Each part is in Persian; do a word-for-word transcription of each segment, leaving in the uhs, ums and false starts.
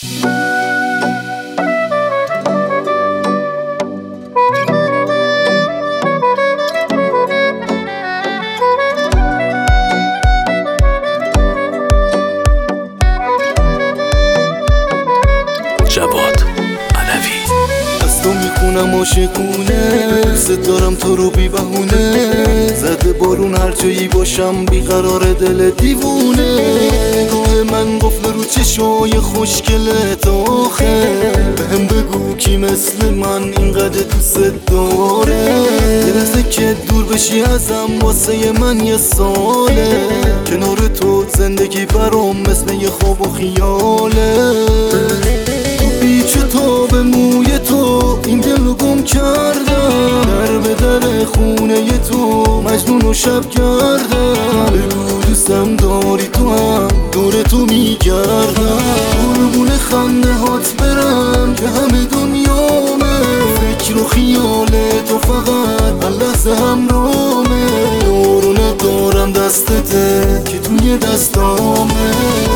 جواد علوی. از تو میخونم عاشقونه، دوست دارم تو رو بی بهونه. زده بارون هر جایی باشم بیقرار دل دیوونه. نگاه من قفل رو چشای خوشگلت آخه. بهم بگو کی مثل من اینقدر دوست داره. یه لحظه که دور بشی ازم واسه من یه ساله. کنار تو زندگی برام مثل یه خواب و خیاله. پیچ تو به موی تو این دل رو گم کردم. در به در خونه تو مجنون و شب کردم. بگو دوستم داری تو هم دور تو میگردم. قربون خنده هات برم که همه دنیامه. فکر و خیال تو فقط هر لحظه همرامه. دورونه دارم دستته که توی دستامه.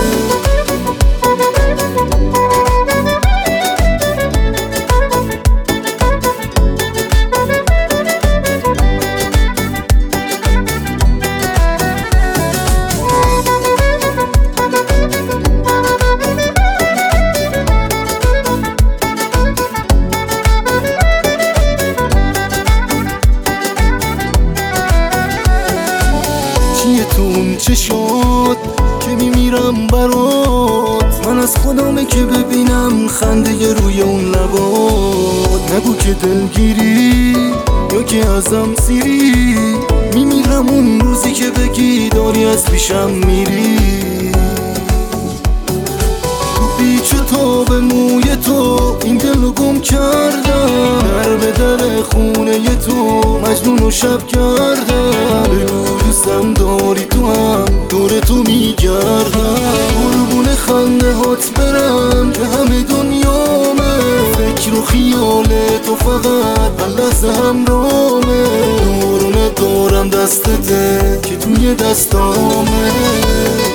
چیه تو اون چشات که میمیرم برات؟ من از خودمه که ببینم خنده روی اون لبات. نگو که دلگیری یا که ازم سیری. میمیرم اون روزی که بگی داری از پیشم میری. تو پیچ و تا به موی تو این دل رو گم کردم. در به در خونه تو مجنون و شب کردم. بگو دوستم داری تو هم دور تو میگردم. قربون خنده هات برم که همه دنیامه. فکر و خیال تو فقط هر لحظه همرامه. دورونه دارم دستته که توی دستامه.